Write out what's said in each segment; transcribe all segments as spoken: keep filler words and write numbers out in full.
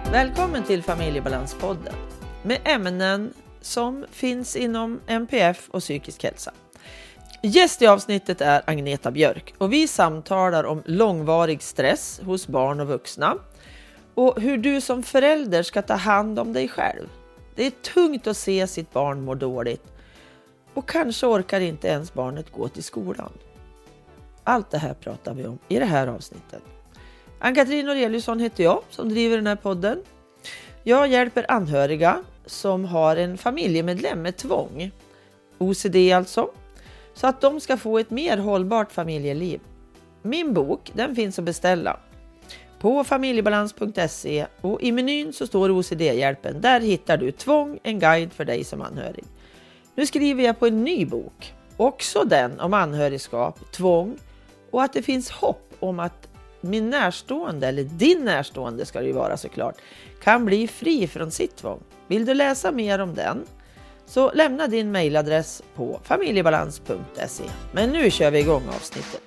Välkommen till Familjebalanspodden med ämnen som finns inom M P F och psykisk hälsa. Gäst i avsnittet är Agneta Björk och vi samtalar om långvarig stress hos barn och vuxna och hur du som förälder ska ta hand om dig själv. Det är tungt att se sitt barn må dåligt och kanske orkar inte ens barnet gå till skolan. Allt det här pratar vi om i det här avsnittet. Ann-Katrin Aureliusson heter jag som driver den här podden. Jag hjälper anhöriga som har en familjemedlem med tvång, O C D alltså, så att de ska få ett mer hållbart familjeliv. Min bok, den finns att beställa på familjebalans punkt se och i menyn så står O C D-hjälpen. Där hittar du tvång, en guide för dig som anhörig. Nu skriver jag på en ny bok, också den om anhörigskap, tvång och att det finns hopp om att min närstående, eller din närstående ska det ju vara såklart, kan bli fri från sitt tvång. Vill du läsa mer om den så lämna din mejladress på familjebalans punkt se. Men nu kör vi igång avsnittet.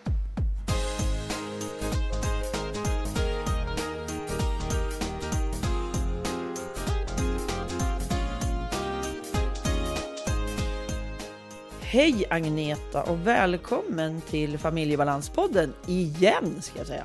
Hej Agneta och välkommen till Familjebalanspodden igen ska jag säga.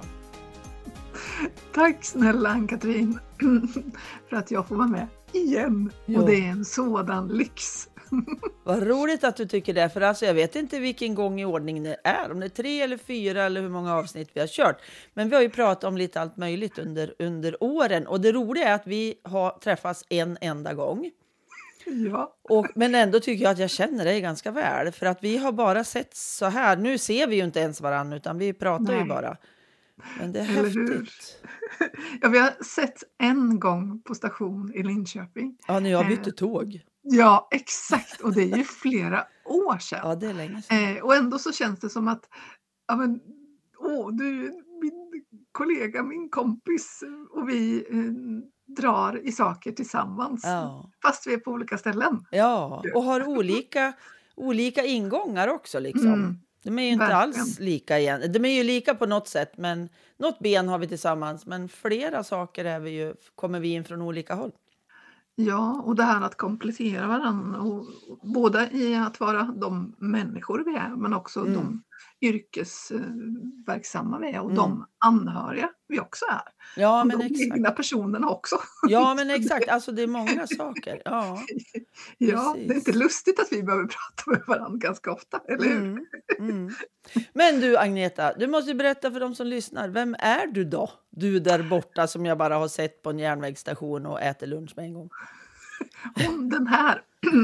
Tack snälla Ann-Katrin för att jag får vara med igen. Jo. Och det är en sådan lyx. Vad roligt att du tycker det, för alltså jag vet inte vilken gång i ordning det är. Om det är tre eller fyra eller hur många avsnitt vi har kört. Men vi har ju pratat om lite allt möjligt under, under åren. Och det roliga är att vi har träffats en enda gång. Ja. Och, men ändå tycker jag att jag känner dig ganska väl. För att vi har bara sett så här. Nu ser vi ju inte ens varandra utan vi pratar Nej. ju bara. Men det är Eller häftigt. Hur? Ja, vi har sett en gång på station i Linköping. Ja, när jag bytte eh, tåg. Ja, exakt. Och det är ju flera år sedan. Ja, det är länge sedan. Eh, och ändå så känns det som att ja, men, åh, du min kollega, min kompis och vi eh, drar i saker tillsammans. Ja. Fast vi är på olika ställen. Ja, och har olika, olika ingångar också liksom. Mm. De är ju inte Verkligen. alls lika igen. De är ju lika på något sätt, men något ben har vi tillsammans. Men flera saker är vi ju, kommer vi in från olika håll. Ja, och det här att komplettera varandra. Och, både i att vara de människor vi är, men också mm. de yrkesverksamma vi är. Och mm. de anhöriga vi också är. Ja, och men de exakt. egna personerna också. Ja, men exakt. Alltså det är många saker. Ja, ja det är inte lustigt att vi behöver prata med varandra ganska ofta, eller hur? Mm. Mm. Men du Agneta, du måste berätta för de som lyssnar. Vem är du då? Du där borta som jag bara har sett på en järnvägsstation och äter lunch med en gång. Om den här.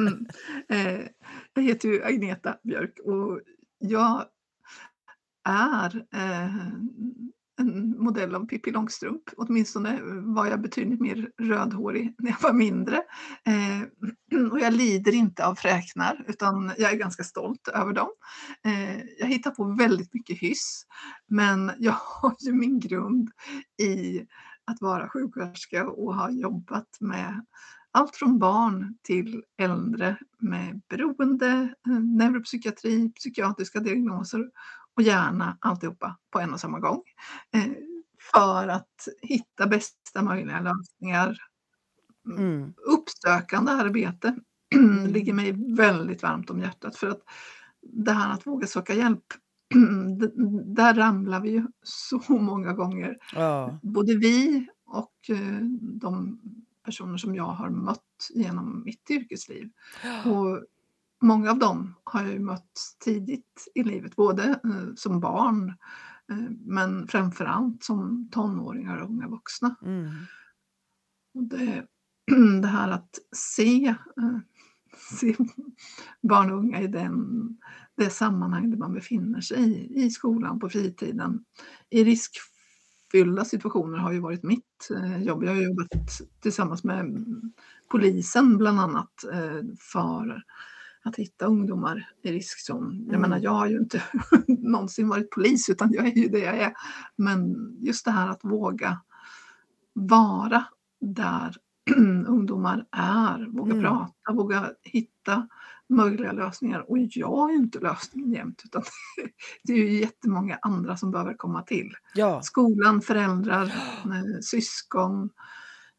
Jag heter ju Agneta Björk och jag är en modell av Pippi Långstrump. Åtminstone var jag betydligt mer rödhårig när jag var mindre. Eh, och jag lider inte av fräknar utan jag är ganska stolt över dem. Eh, jag hittar på väldigt mycket hyss. Men jag har ju min grund i att vara sjuksköterska och ha jobbat med allt från barn till äldre med beroende, neuropsykiatri, psykiatriska diagnoser och gärna alltihopa på en och samma gång. Eh, för att hitta bästa möjliga lösningar. Mm. Uppsökande arbete mm. ligger mig väldigt varmt om hjärtat. För att det här att våga söka hjälp, där ramlar vi ju så många gånger. Ja. Både vi och de personer som jag har mött genom mitt yrkesliv. Ja. Och många av dem har jag ju mött tidigt i livet, både eh, som barn eh, men framförallt som tonåringar och unga vuxna. Mm. Och det, det här att se, eh, se barn och unga i den, det sammanhang där man befinner sig i, i skolan, på fritiden, i riskfyllda situationer har ju varit mitt eh, jobb. Jag har jobbat tillsammans med polisen bland annat eh, för att hitta ungdomar i riskzon. Jag mm. menar, jag har ju inte någonsin varit polis utan jag är ju det jag är. Men just det här att våga vara där ungdomar är, våga mm. prata, våga hitta möjliga lösningar. Och jag är ju inte lösningen jämt utan det är ju jättemånga andra som behöver komma till. Ja. Skolan, föräldrar, syskon,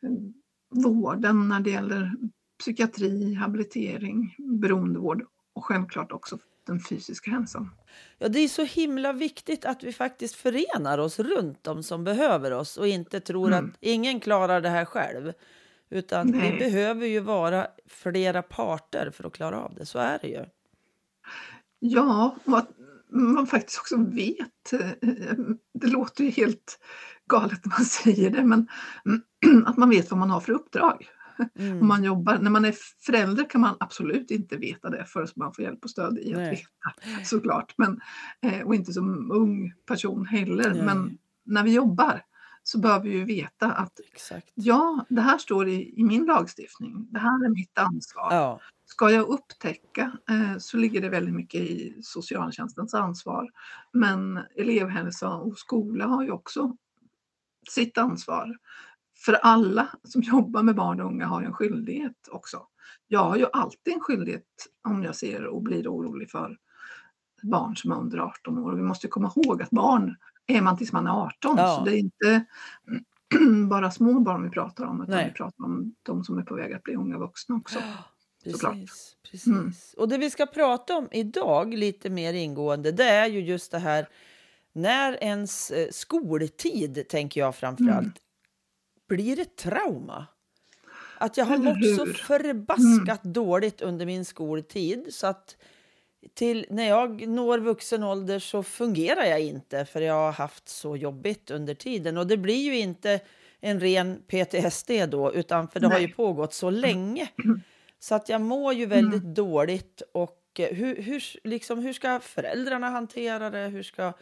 vården när det gäller psykiatri, habilitering, beroendevård och självklart också den fysiska hälsan. Ja, det är så himla viktigt att vi faktiskt förenar oss runt dem som behöver oss och inte tror Mm. att ingen klarar det här själv. Utan vi Nej. behöver ju vara flera parter för att klara av det. Så är det ju. Ja, och att man faktiskt också vet, eh, det låter ju helt galet när man säger det, men att man vet vad man har för uppdrag. Mm. Om man jobbar, när man är förälder kan man absolut inte veta det förrän man får hjälp och stöd i att Nej. veta, såklart. Men, eh, och inte som ung person heller. Nej. Men när vi jobbar så behöver vi ju veta att Exakt. ja, det här står i, i min lagstiftning. Det här är mitt ansvar. Ja. Ska jag upptäcka eh, så ligger det väldigt mycket i socialtjänstens ansvar. Men elevhälsa och skola har ju också sitt ansvar. För alla som jobbar med barn och unga har en skyldighet också. Jag har ju alltid en skyldighet om jag ser och blir orolig för barn som är under arton år. Och vi måste komma ihåg att barn är man tills man är arton. Ja. Så det är inte bara små barn vi pratar om, utan Nej. vi pratar om de som är på väg att bli unga vuxna också. Såklart. Precis, precis. Mm. Och det vi ska prata om idag lite mer ingående, det är ju just det här när ens eh, skoltid, tänker jag framförallt, Mm. blir ett trauma. Att jag har Eller mått så hur? förbaskat dåligt under min skoltid så att till när jag når vuxen ålder så fungerar jag inte för jag har haft så jobbigt under tiden. Och det blir ju inte en ren P T S D då, utan för det har ju Nej. pågått så länge. Så att jag mår ju väldigt dåligt. Och eh, hur, hur, liksom, hur ska föräldrarna hantera det? Hur ska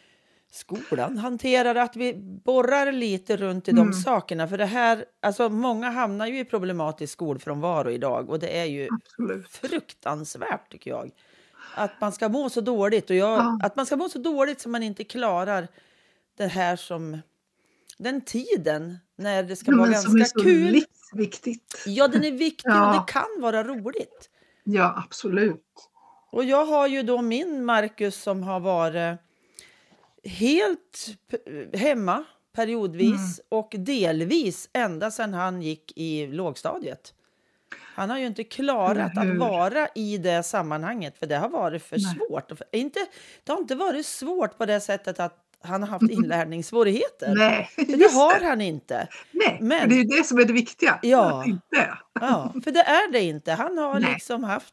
skolan hantera det? Att vi borrar lite runt i de Mm. sakerna. För det här, alltså många hamnar ju i problematisk skolfrånvaro idag. Och det är ju Absolut. fruktansvärt, tycker jag. Att man ska må så dåligt. Och jag, Ja. att man ska må så dåligt som man inte klarar det här som... Den tiden när det ska Ja, vara men som är ganska så kul. livsviktigt. Ja, den är viktig Ja. och det kan vara roligt. Ja, absolut. Och jag har ju då min Marcus som har varit helt p- hemma periodvis och delvis ända sedan han gick i lågstadiet. Han har ju inte klarat Eller att hur? vara i det sammanhanget för det har varit för Nej. svårt. Och för, inte, det har inte varit svårt på det sättet att han har haft inlärningssvårigheter. Nej, För det just har det. han inte. Nej, Men- för det är ju det som är det viktiga. Ja. Att inte är. Ja, för det är det inte. Han har Nej. liksom haft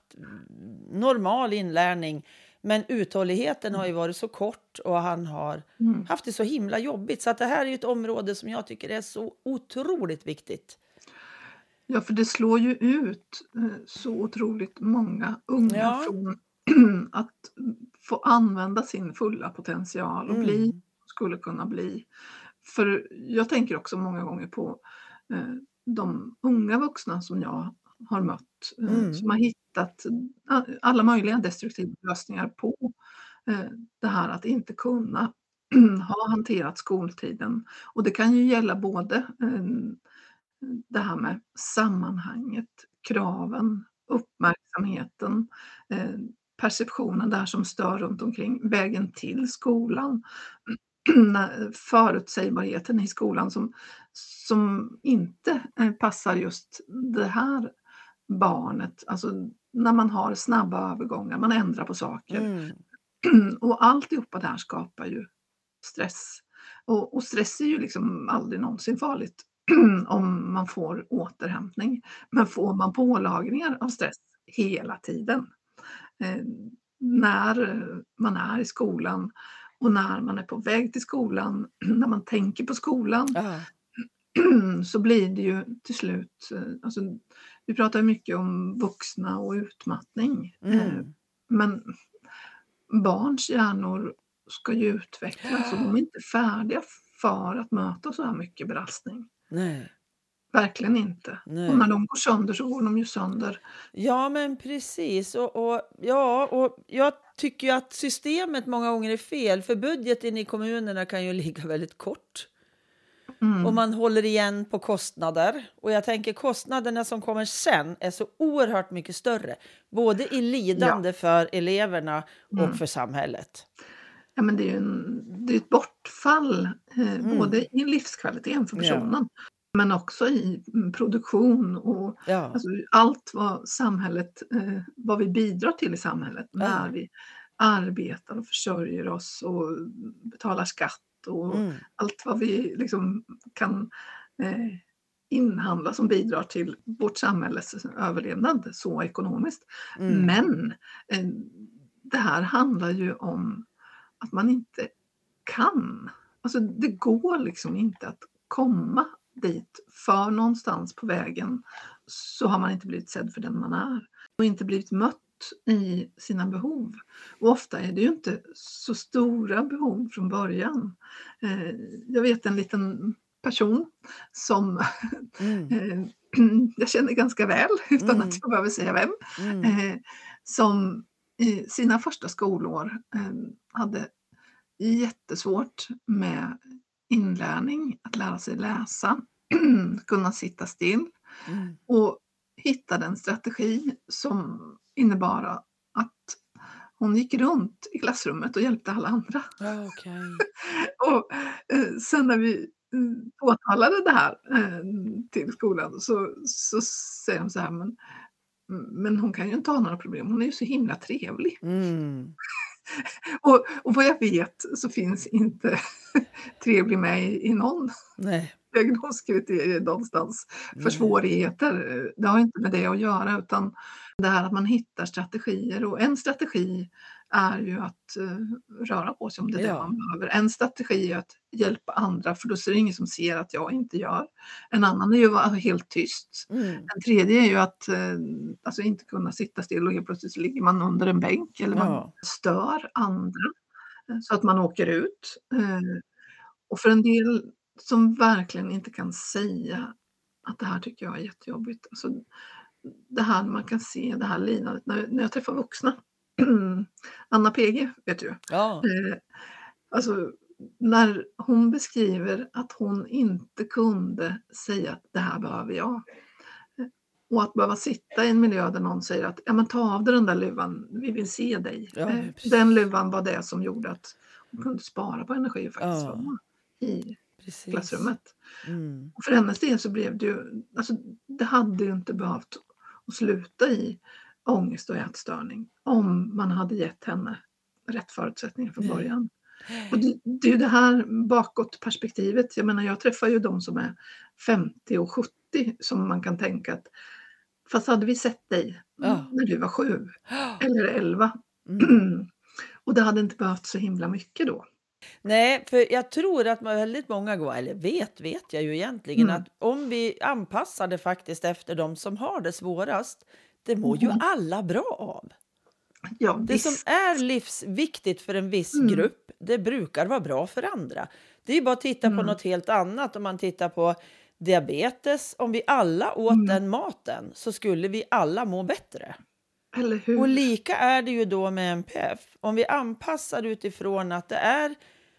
normal inlärning. Men uthålligheten har ju varit så kort och han har Mm. haft det så himla jobbigt. Så att det här är ju ett område som jag tycker är så otroligt viktigt. Ja, för det slår ju ut eh, så otroligt många unga Ja. från att få använda sin fulla potential och Mm. bli, skulle kunna bli. För jag tänker också många gånger på eh, de unga vuxna som jag har mött, eh, Mm. som har hittat a- alla möjliga destruktiva lösningar på eh, det här att inte kunna ha hanterat skoltiden. Och det kan ju gälla både eh, det här med sammanhanget, kraven, uppmärksamheten, eh, perceptionen där som stör runt omkring, vägen till skolan, när- förutsägbarheten i skolan som, som inte eh, passar just det här barnet. Alltså när man har snabba övergångar, man ändrar på saker. Mm. Och alltihopa det här skapar ju stress. Och, och stress är ju liksom aldrig någonsin farligt om man får återhämtning. Men får man pålagringar av stress hela tiden, eh, när man är i skolan och när man är på väg till skolan, när man tänker på skolan, Ja. så blir det ju till slut, eh, alltså, vi pratar ju mycket om vuxna och utmattning. Eh, Mm. Men barns hjärnor ska ju utvecklas och de är inte färdiga för att möta så här mycket belastning. Nej. Verkligen inte. Nej. Och när de går sönder så går de ju sönder. Ja, men precis. Och, och, ja, och jag tycker ju att systemet många gånger är fel. För budgeten i kommunerna kan ju ligga väldigt kort. Mm. Och man håller igen på kostnader. Och jag tänker kostnaderna som kommer sen är så oerhört mycket större. Både i lidande för eleverna och Mm. för samhället. Ja, men det är ju en, det är ett bortfall eh, Mm. både i livskvaliteten för Ja. personen Men också i mm, produktion och Ja. alltså, allt vad samhället, eh, vad vi bidrar till i samhället när Ja. vi arbetar och försörjer oss och betalar skatt och Mm. allt vad vi liksom kan eh, inhandla som bidrar till vårt samhälles överlevnad så ekonomiskt. Mm. Men eh, det här handlar ju om att man inte kan. Alltså det går liksom inte att komma dit, för någonstans på vägen så har man inte blivit sedd för den man är och inte blivit mött i sina behov. Och ofta är det ju inte så stora behov från början. Eh, jag vet en liten person som Mm. eh, jag känner ganska väl utan Mm. att jag behöver säga vem, Mm. eh, som i sina första skolår eh, hade jättesvårt med inlärning, att lära sig läsa, kunna sitta still Mm. och hittade en strategi som innebar att hon gick runt i klassrummet och hjälpte alla andra. Ja, okej. Och eh, sen när vi mm, påtalade det här eh, till skolan så, så säger de så här, men, men hon kan ju inte ha några problem, hon är ju så himla trevlig. Mm. Och, och vad jag vet så finns inte trevlig med i, i någon Nej. diagnoskriterier någonstans för Nej. svårigheter. Det har inte med det att göra utan det här att man hittar strategier och en strategi är ju att uh, röra på sig om det är det Ja. man behöver. En strategi är att hjälpa andra för då ser det ingen som ser att jag inte gör. En annan är ju att vara helt tyst. Mm. En tredje är ju att uh, alltså inte kunna sitta still och helt plötsligt så ligger man under en bänk eller man Ja. stör andra uh, så att man åker ut. Uh, och för en del som verkligen inte kan säga att det här tycker jag är jättejobbigt. Alltså, det här man kan se, det här lidandet, när, när jag träffar vuxna. Anna P G vet du. Ja. Eh, alltså, när hon beskriver att hon inte kunde säga att det här behöver jag. Och att behöva sitta i en miljö där någon säger att ja, men ta av dig den där luvan, vi vill se dig. Ja, Eh, men precis. den luvan var det som gjorde att hon kunde spara på energi och faktiskt Ja. vara i Precis. klassrummet. Mm. Och för hennes del så blev det ju, alltså det hade ju inte behövt att sluta i ångest och ätstörning om man hade gett henne rätt förutsättningar från Nej. början. Och det, det är ju det här bakåtperspektivet, jag menar jag träffar ju de som är femtio och sjuttio som man kan tänka att fast hade vi sett dig Ja. när du var sju eller elva Mm. och det hade inte behövt så himla mycket då. Nej, för jag tror att man väldigt många gånger, eller vet, vet jag ju egentligen, Mm. att om vi anpassar det faktiskt efter de som har det svårast, det mår ju Mhm. alla bra av. Ja, Det som visst. är livsviktigt för en viss Mm. grupp, det brukar vara bra för andra. Det är ju bara att titta på Mm. något helt annat. Om man tittar på diabetes, om vi alla åt Mm. den maten så skulle vi alla må bättre. Eller hur? Och lika är det ju då med N P F. Om vi anpassar utifrån att det är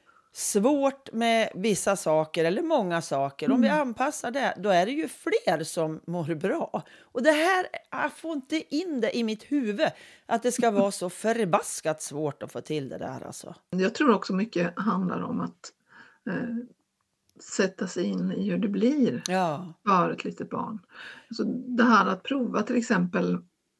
svårt med vissa saker eller många saker. Om vi Mm. anpassar det, då är det ju fler som mår bra. Och det här, jag får inte in det i mitt huvud att det ska vara så förbaskat svårt att få till det där alltså. Jag tror också mycket handlar om att eh, sätta sig in i hur det blir Ja. för ett litet barn. Alltså det här att prova till exempel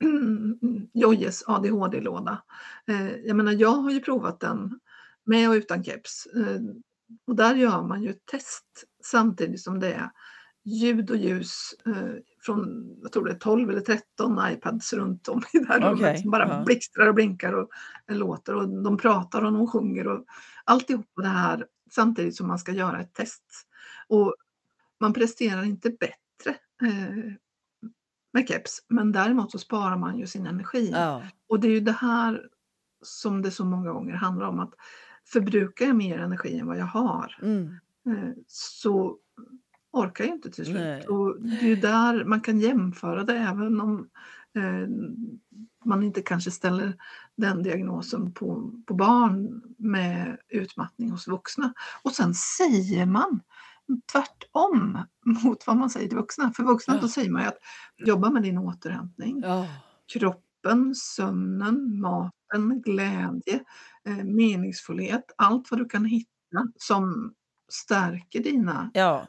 Jojes A D H D-låda. Eh, jag menar jag har ju provat den med och utan keps. Eh, och där gör man ju ett test samtidigt som det är ljud och ljus eh, från, jag tror det är tolv eller tretton iPads runt om i det här rummet Okej, som bara ja. blixtrar och blinkar och låter och de pratar och de sjunger och alltihop det här samtidigt som man ska göra ett test. Och man presterar inte bättre eh, med keps, men däremot så sparar man ju sin energi. Ja. Och det är ju det här som det så många gånger handlar om, att förbrukar jag mer energi än vad jag har Mm. eh, så orkar jag inte till slut. Nej. Och det är ju där man kan jämföra det även om eh, man inte kanske ställer den diagnosen på, på barn med utmattning hos vuxna. Och sen säger man tvärtom mot vad man säger till vuxna. För vuxna Ja. då säger man ju att jobba med din återhämtning. Ja. Kroppen, sömnen, maten, glädje, eh, meningsfullhet. Allt vad du kan hitta som stärker dina Ja.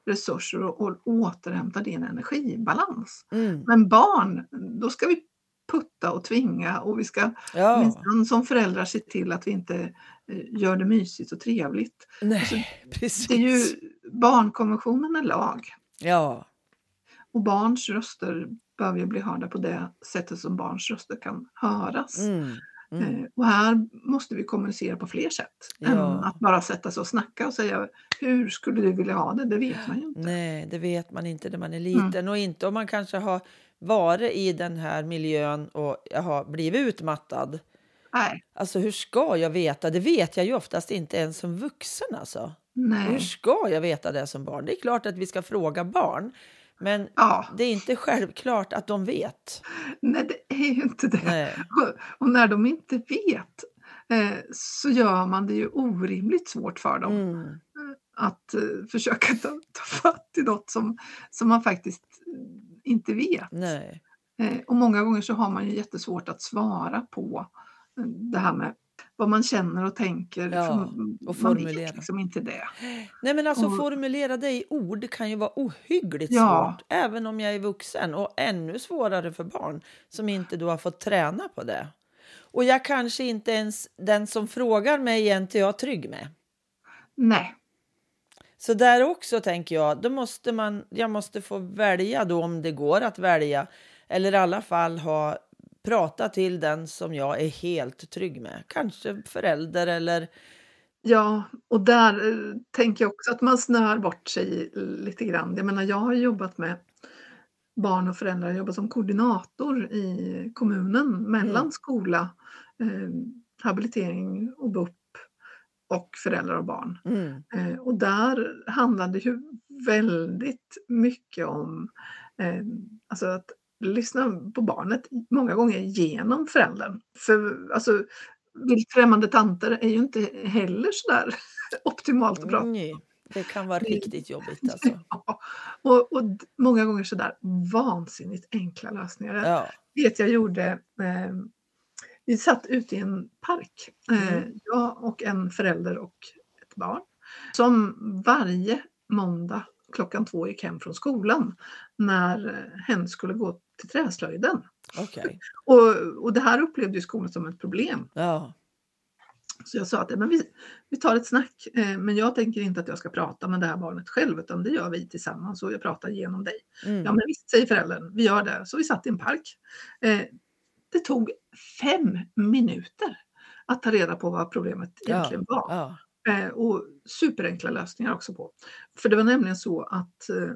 resurser och, och återhämta din energibalans. Mm. Men barn, då ska vi putta och tvinga och vi ska Ja. minsann som föräldrar se till att vi inte eh, gör det mysigt och trevligt. Nej, Alltså, precis. det är ju, barnkonventionen är lag Ja. och barns röster behöver ju bli hörda på det sättet som barns röster kan höras. Mm. Mm. Eh, och här måste vi kommunicera på fler sätt än Ja. att bara sätta sig och snacka och säga hur skulle du vilja ha det? Det vet man ju inte. Nej, det vet man inte när man är liten. Mm. Och inte om man kanske har varit i den här miljön och har blivit utmattad. Nej. Alltså hur ska jag veta? Det vet jag ju oftast inte ens som vuxen alltså. Nej. Hur ska jag veta det som barn? Det är klart att vi ska fråga barn. Men ja. det är inte självklart att de vet. Nej, det är ju inte det. Nej. Och, och när de inte vet eh, så gör man det ju orimligt svårt för dem. Mm. Att eh, försöka ta, ta fatt i något som, som man faktiskt inte vet. Nej. Eh, och många gånger så har man ju jättesvårt att svara på eh, det här med vad man känner och tänker. Ja, och formulera. Man vet liksom inte det. Nej, men alltså och, formulera det i ord kan ju vara ohyggligt ja. svårt. Även om jag är vuxen. Och ännu svårare för barn som inte då har fått träna på det. Och jag kanske inte ens, den som frågar mig är inte jag trygg med. Nej. Så där också tänker jag, då måste man, jag måste få välja då om det går att välja. Eller i alla fall ha prata till den som jag är helt trygg med. Kanske förälder eller... Ja, och där eh, tänker jag också att man snör bort sig lite grann. Jag menar, jag har jobbat med barn och föräldrar, jag jobbat som koordinator i kommunen mellan Mm. skola, eh, habilitering och B U P och föräldrar och barn. Mm. Eh, och där handlade det ju väldigt mycket om eh, alltså att lyssna på barnet många gånger genom föräldern. För alltså, främmande tanter är ju inte heller sådär optimalt att prata om. Nej, det kan vara riktigt jobbigt alltså. Ja, och, och många gånger sådär vansinnigt enkla lösningar. Ja. Vet jag gjorde, eh, vi satt ute i en park, eh, Mm. jag och en förälder och ett barn, som varje måndag klockan två gick hem från skolan när eh, hen skulle gå till träslöjden. Okej. Och, och det här upplevde ju skolan som ett problem. Ja. Så jag sa att men vi, vi tar ett snack, eh, men jag tänker inte att jag ska prata med det här barnet själv, utan det gör vi tillsammans och jag pratar genom dig. Mm. Ja, men visst, säger föräldern, vi gör det. Så vi satt i en park. Eh, det tog fem minuter att ta reda på vad problemet egentligen Ja. var. Ja. Eh, och superenkla lösningar också på. För det var nämligen så att eh,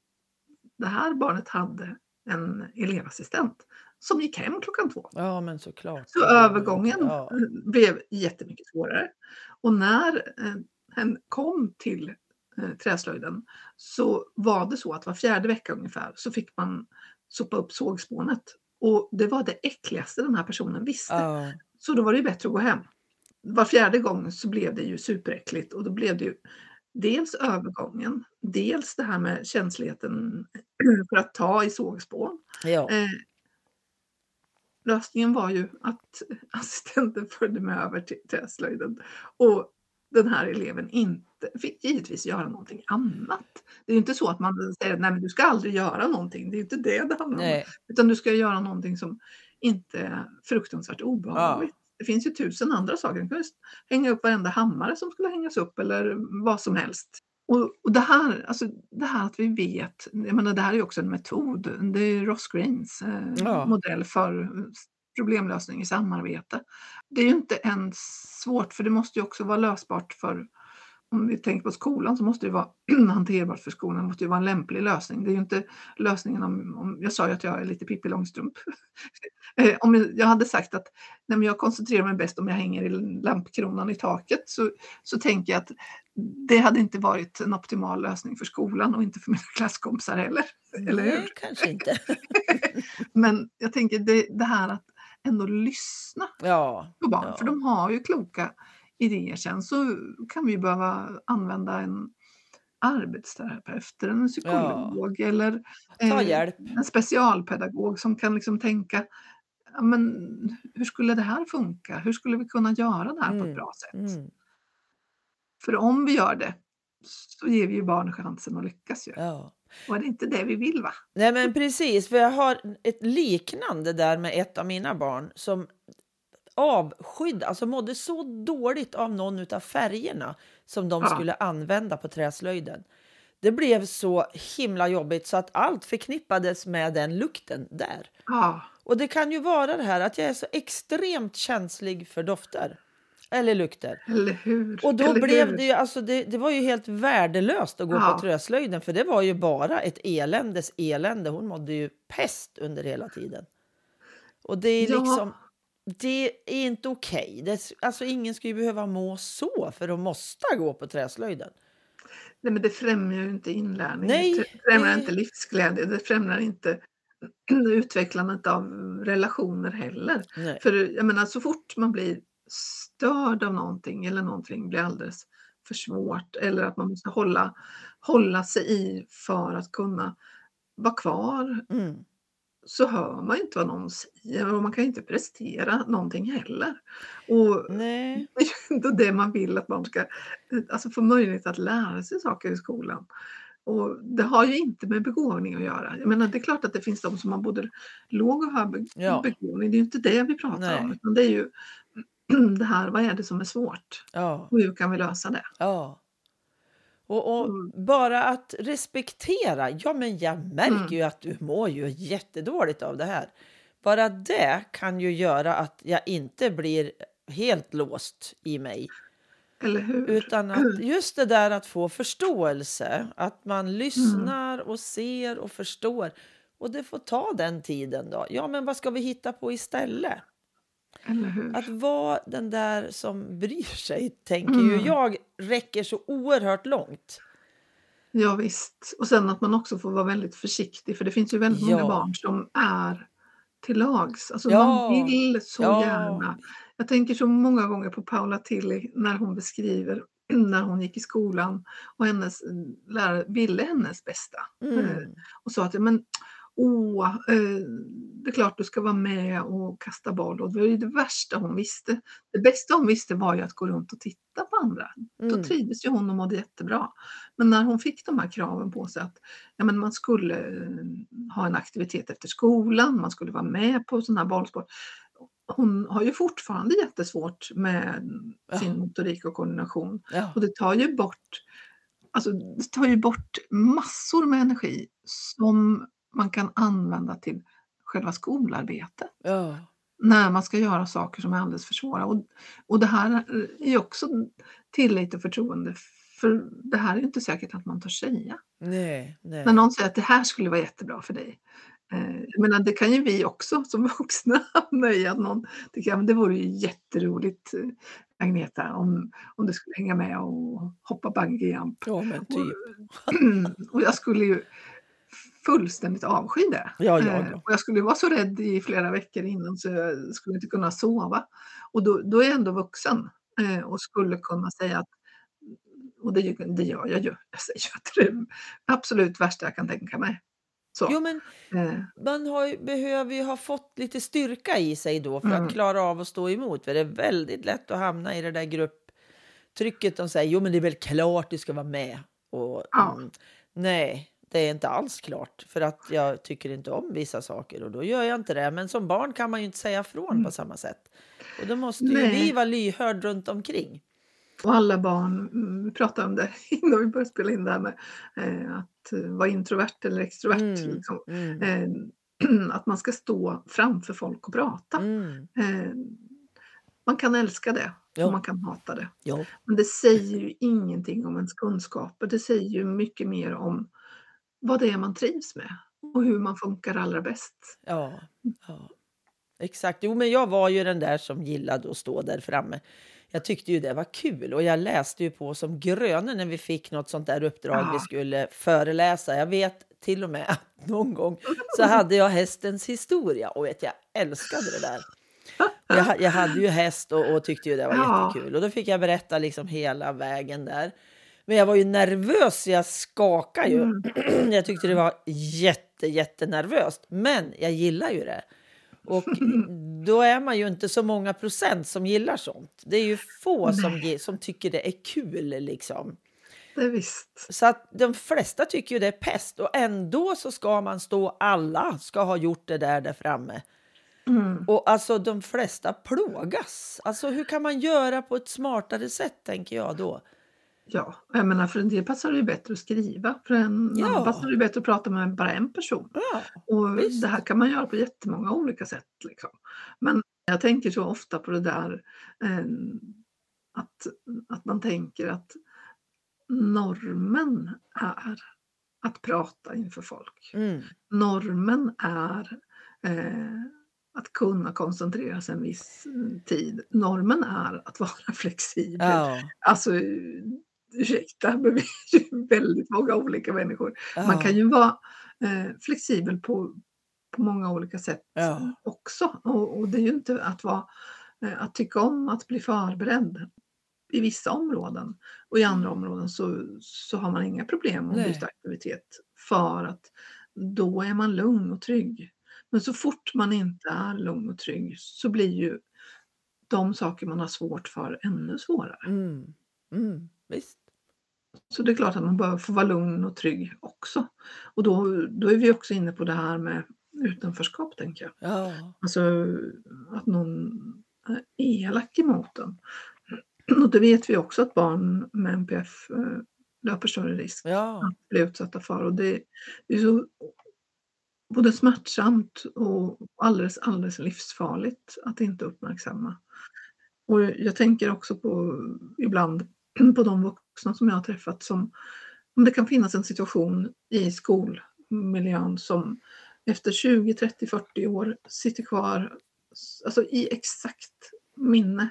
det här barnet hade en elevassistent som gick hem klockan två. Ja, men såklart. Så övergången Ja. blev jättemycket svårare. Och när eh, hen kom till eh, träslöjden så var det så att var fjärde vecka ungefär så fick man sopa upp sågspånet. Och det var det äckligaste den här personen visste. Ja. Så då var det ju bättre att gå hem. Var fjärde gång så blev det ju superäckligt och då blev det ju dels övergången, dels det här med känsligheten för att ta i sågspån. Ja. Eh, lösningen var ju att assistenten följde med över till träslöjden och den här eleven inte fick givetvis göra någonting annat. Det är ju inte så att man säger nej men du ska aldrig göra någonting, det är ju inte det det handlar om. Nej. Utan du ska göra någonting som inte är fruktansvärt obehagligt. Ja. Det finns ju tusen andra saker. Du kan just hänga upp varenda hammare som skulle hängas upp eller vad som helst. Och, och det, här, alltså, det här att vi vet, jag menar, det här är ju också en metod. Det är Roscranes eh, Ja. modell för problemlösning i samarbete. Det är ju inte ens svårt, för det måste ju också vara lösbart för, om vi tänker på skolan så måste det vara hanterbart för skolan, det måste ju vara en lämplig lösning. Det är ju inte lösningen om, om jag sa ju att jag är lite Pippi Långstrump. Om jag hade sagt att nej, men jag koncentrerar mig bäst om jag hänger i lampkronan i taket, så, så tänker jag att det hade inte varit en optimal lösning för skolan och inte för mina klasskompisar heller. Eller hur? Nej, kanske inte. Men jag tänker det, det här att ändå lyssna Ja. på barn, Ja. för de har ju kloka idéer. Sen så kan vi behöva använda en arbetsterapeut eller en psykolog Ja. eller Ta eh, hjälp. en specialpedagog som kan liksom tänka, ja, men hur skulle det här funka? Hur skulle vi kunna göra det här på ett Mm. bra sätt? Mm. För om vi gör det så ger vi ju barn chansen att lyckas ju. Ja. Och det är inte det vi vill, va? Nej, men precis, för jag har ett liknande där med ett av mina barn som avskydd, alltså mådde så dåligt av någon utav färgerna som de Ja. skulle använda på träslöjden. Det blev så himla jobbigt så att allt förknippades med den lukten där. Ja. Och det kan ju vara det här att jag är så extremt känslig för dofter eller lukter. Eller hur? Och då Eller blev hur? det ju, alltså det, det var ju helt värdelöst att gå Ja. på träslöjden, för det var ju bara ett eländes elände. Hon mådde ju pest under hela tiden. Och det är Ja. liksom, det är inte okej. Det, alltså ingen ska ju behöva må så för att måste gå på träslöjden. Nej, men det främjar ju inte inlärning. Nej, Det främjar det- inte livsglädje. Det främjar inte utvecklandet av relationer heller. Nej. För jag menar, så fort man blir störd av någonting eller någonting blir alldeles för svårt eller att man måste hålla, hålla sig i för att kunna vara kvar, Mm. så hör man inte vad någon säger och man kan inte prestera någonting heller. Och Nej. det är ju inte det man vill, att man ska alltså, få möjlighet att lära sig saker i skolan. Och det har ju inte med begåvning att göra. Jag menar, det är klart att det finns de som har både låg och hög be- Ja. begåvning. Det är ju inte det vi pratar Nej. om. Utan det är ju det här, vad är det som är svårt? Ja. Och hur kan vi lösa det? Ja. Och, och Mm. bara att respektera. Ja, men jag märker Mm. ju att du mår ju jättedåligt av det här. Bara det kan ju göra att jag inte blir helt låst i mig. Eller hur? Utan att just det där att få förståelse. Att Mm. man lyssnar och ser och förstår. Och det får ta den tiden då. Ja, men vad ska vi hitta på istället? Eller hur? Att vara den där som bryr sig, tänker ju Mm. jag, räcker så oerhört långt. Ja, visst. Och sen att man också får vara väldigt försiktig. För det finns ju väldigt många Ja. barn som är till lags. Alltså Ja. man vill så Ja. gärna. Jag tänker så många gånger på Paula Tilly när hon beskriver när hon gick i skolan och hennes lärare ville hennes bästa. Eh, Mm. Och sa att men, åh, eh, det är klart du ska vara med och kasta boll. Och det var ju det värsta hon visste. Det bästa hon visste var ju att gå runt och titta på andra. Då Mm. trivdes ju hon och mådde jättebra. Men när hon fick de här kraven på sig att ja, men man skulle eh, ha en aktivitet efter skolan, man skulle vara med på sån här bollsport. Hon har ju fortfarande jättesvårt med Ja. sin motorik och koordination. Ja. Och det tar ju bort, alltså, det tar ju bort massor med energi som man kan använda till själva skolarbetet. Ja. När man ska göra saker som är alldeles för svåra. Och, och det här är ju också tillit och förtroende. För det här är ju inte säkert att man tar säga. Nej, nej. När någon säger att det här skulle vara jättebra för dig. Eh, jag menar, det kan ju vi också som vuxna hamna i. Att någon tycker att det vore ju jätteroligt, eh, Agneta, om, om du skulle hänga med och hoppa bungee jump. Ja, men typ. Och jag skulle ju fullständigt avsky det. Ja, jag Eh, då. och jag skulle vara så rädd i flera veckor innan så jag skulle inte kunna sova. Och då, då är jag ändå vuxen eh, och skulle kunna säga att, och det, det gör jag ju, jag säger att det är det absolut värsta jag kan tänka mig. Så. Jo, men Eh, man har, ju- behöver ju ha fått lite styrka i sig då för Mm. att klara av att stå emot. För det är väldigt lätt att hamna i det där grupptrycket. De säger, jo men det är väl klart du ska vara med. Och, Ja. mm, nej, det är inte alls klart. För att jag tycker inte om vissa saker och då gör jag inte det. Men som barn kan man ju inte säga från Mm. på samma sätt. Och då måste ju Nej. vi vara lyhörd runt omkring. Och alla barn, mm, vi pratade om det innan vi började spela in det här med eh, att eh, vara introvert eller extrovert. Mm, Liksom. mm, Eh, att man ska stå framför folk och prata. mm. Eh, man kan älska det Ja. och man kan hata det. Ja. Men det säger ju ingenting om ens kunskaper. Det säger ju mycket mer om vad det är man trivs med och hur man funkar allra bäst. Ja, ja, exakt. Jo, men jag var ju den där som gillade att stå där framme. Jag tyckte ju det var kul och jag läste ju på som gröna när vi fick något sånt där uppdrag Ja. vi skulle föreläsa. Jag vet till och med att någon gång så hade jag hästens historia och vet jag älskade det där. Jag, ha- jag hade ju häst och, och tyckte ju det var Ja. jättekul och då fick jag berätta liksom hela vägen där. Men jag var ju nervös, jag skakade ju. Mm. Jag tyckte det var jätte, jättenervöst. Men jag gillar ju det. Och då är man ju inte så många procent som gillar sånt. Det är ju få som, ge- som tycker det är kul liksom. det är visst. Så att de flesta tycker ju det är pest och ändå så ska man stå, alla ska ha gjort det där där framme. Mm. Och alltså de flesta plågas. Alltså hur kan man göra på ett smartare sätt, tänker jag då? Ja, jag menar för en del passar det ju bättre att skriva. För en annan Ja. passar det ju bättre att prata med bara en person. Ja, Och visst. det här kan man göra på jättemånga olika sätt. Liksom. Men jag tänker så ofta på det där eh, att, att man tänker att normen är att prata inför folk. Mm. Normen är eh, att kunna koncentrera sig en viss eh, tid. Normen är att vara flexibel. Ja. Alltså, ursäkta, men vi är ju väldigt många olika människor. Man Ja. kan ju vara eh, flexibel på, på många olika sätt Ja. också. Och, och det är ju inte att, vara, eh, att tycka om att bli förberedd i vissa områden. Och i andra områden så, så har man inga problem att Nej. byta aktivitet. För att då är man lugn och trygg. Men så fort man inte är lugn och trygg så blir ju de saker man har svårt för ännu svårare. Mm. Mm. Visst. Så det är klart att man behöver få vara lugn och trygg också. Och då, då är vi också inne på det här med utanförskap, tänker jag. Ja. Alltså att någon är elak emot en. Och det vet vi också att barn med N P F eh, löper större risk Ja. att bli utsatta för. Och det, det är så både smärtsamt och alldeles, alldeles livsfarligt att inte uppmärksamma. Och jag tänker också på ibland på de vuxna som jag har träffat som om det kan finnas en situation i skolmiljön som efter tjugo, trettio, fyrtio år sitter kvar alltså i exakt minne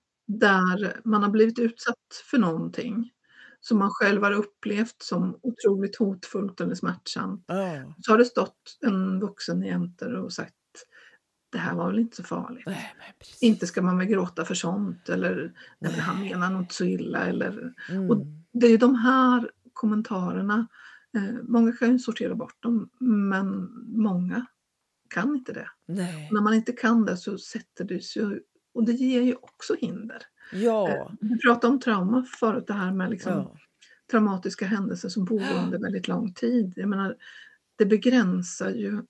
där man har blivit utsatt för någonting som man själv har upplevt som otroligt hotfullt eller smärtsamt. Ja. Så har det stått en vuxen jämte och sagt det här var väl inte så farligt. Nej, men precis. Inte ska man väl gråta för sånt eller nej, men Nej. han menar något så illa. Eller, och Mm. det är ju de här kommentarerna, eh, många kan ju sortera bort dem men många kan inte det. Nej. När man inte kan det så sätter det sig och det ger ju också hinder. Eh, Ja. vi pratade om trauma förut, det här med liksom Ja. traumatiska händelser som pågår under väldigt lång tid. Jag menar, det begränsar ju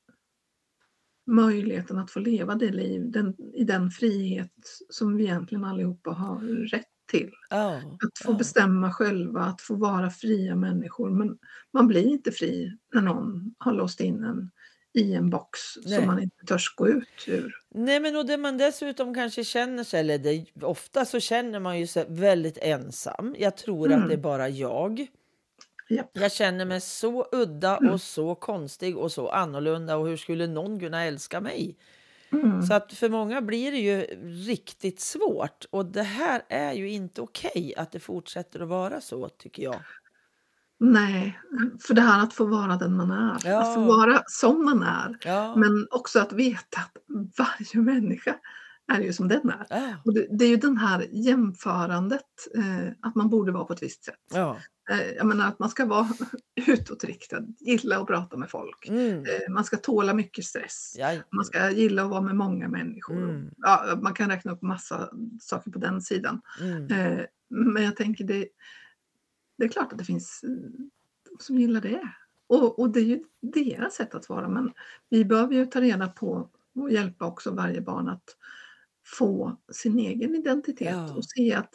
möjligheten att få leva det liv den, i den frihet som vi egentligen allihopa har rätt till. Ja. Att få Ja. bestämma själva, att få vara fria människor. Men man blir inte fri när någon har låst in en i en box Nej. som man inte törs gå ut ur. Nej, men och det man dessutom kanske känner sig, eller det, ofta så känner man ju sig väldigt ensam. Jag tror Mm. att det är bara jag. Japp. Jag känner mig så udda Mm. och så konstig och så annorlunda och hur skulle någon kunna älska mig? Mm. Så att för många blir det ju riktigt svårt och det här är ju inte okej att det fortsätter att vara så, tycker jag. Nej, för det här att få vara den man är. Att få Ja. vara som man är. Ja. Men också att veta att varje människa är ju som den är. Ja. Och det, det är ju den här jämförandet, eh, att man borde vara på ett visst sätt. Ja. Eh, jag menar att man ska vara utåtriktad, gilla att prata med folk. Mm. Eh, man ska tåla mycket stress. Ja. Man ska gilla att vara med många människor. Mm. Ja, man kan räkna upp massa saker på den sidan. Mm. Eh, men jag tänker det, det är klart att det finns eh, de som gillar det. Och, och det är ju deras sätt att vara. Men vi behöver ju ta reda på och hjälpa också varje barn att få sin egen identitet. Ja. Och se att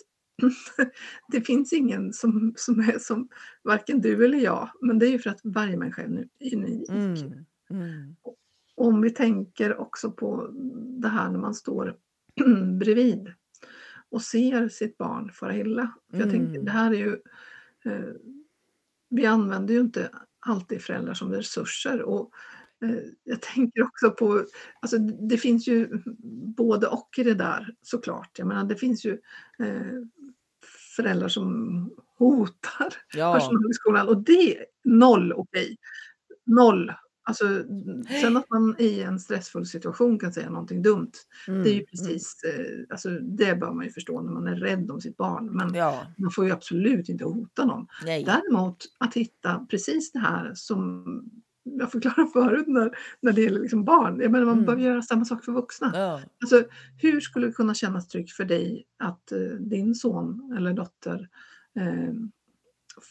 det finns ingen som, som är som varken du eller jag. Men det är ju för att varje människa är unik. Mm. Mm. Och om vi tänker också på det här när man står bredvid och ser sitt barn fara illa. För jag tänker, Mm. det här är ju, eh, vi använder ju inte alltid föräldrar som resurser. Och eh, jag tänker också på, alltså det finns ju både och i det där såklart. Jag menar det finns ju eh, föräldrar som hotar Ja. personal i skolan och det är noll okej. Noll. Alltså, sen att man i en stressfull situation kan säga någonting dumt, Mm. det är ju precis, eh, alltså, det bör man ju förstå när man är rädd om sitt barn. Men Ja. man får ju absolut inte hota någon. Nej. Däremot att hitta precis det här som jag förklarade förut när, när det gäller liksom barn. Jag menar, man Mm. behöver göra samma sak för vuxna. Ja. Alltså, hur skulle det kunna kännas tryggt för dig att eh, din son eller dotter eh,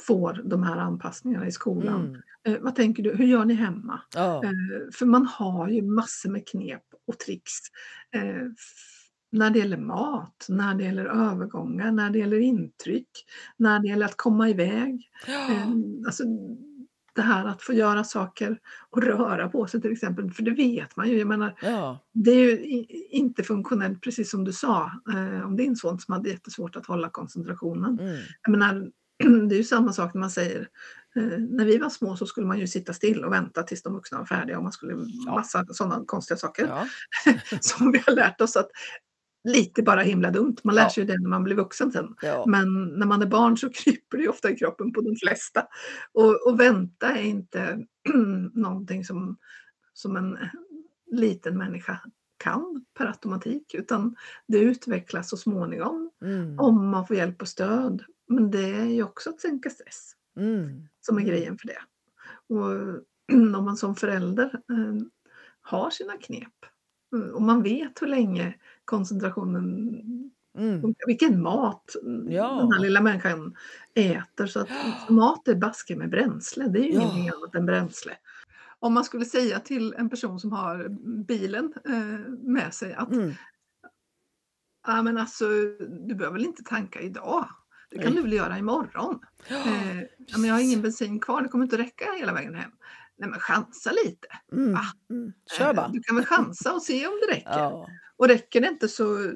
får de här anpassningarna i skolan. Mm. Eh, vad tänker du, hur gör ni hemma? Ja. Eh, för man har ju massor med knep och tricks. Eh, f- när det gäller mat, när det gäller övergångar, när det gäller intryck, när det gäller att komma iväg. Eh, alltså, det här att få göra saker och röra på sig till exempel, för det vet man ju. Jag menar, Ja. det är ju i- inte funktionellt, precis som du sa, eh, om din son som hade jättesvårt att hålla koncentrationen. Mm. Jag menar, det är ju samma sak när man säger, eh, när vi var små så skulle man ju sitta still och vänta tills de vuxna var färdiga och man skulle, Ja. massa sådana konstiga saker Ja. som vi har lärt oss att lite bara himla dumt. Man lär Ja. sig ju det när man blir vuxen sen. Ja. Men när man är barn så kryper det ju ofta i kroppen på de flesta. Och, och vänta är inte någonting som, som en liten människa kan per automatik, utan det utvecklas så småningom Mm. om man får hjälp och stöd. Men det är ju också att sänka stress Mm. som är Mm. grejen för det. Och om man som förälder eh, har sina knep och man vet hur länge koncentrationen Mm. funkar, vilken mat Ja. den här lilla människan äter. Så att mat är baske med bränsle, det är ju Ja. ingenting annat än bränsle. Om man skulle säga till en person som har bilen eh, med sig att Mm. ja, men alltså, du behöver väl inte tanka idag. Det kan Nej. du väl göra imorgon. Eh, ja, men jag har ingen bensin kvar, det kommer inte räcka hela vägen hem. Nej, men chansa lite. Mm. Va? Mm. Kör Eh, bara. Du kan väl chansa och se om det räcker. Ja. Och räcker det inte så,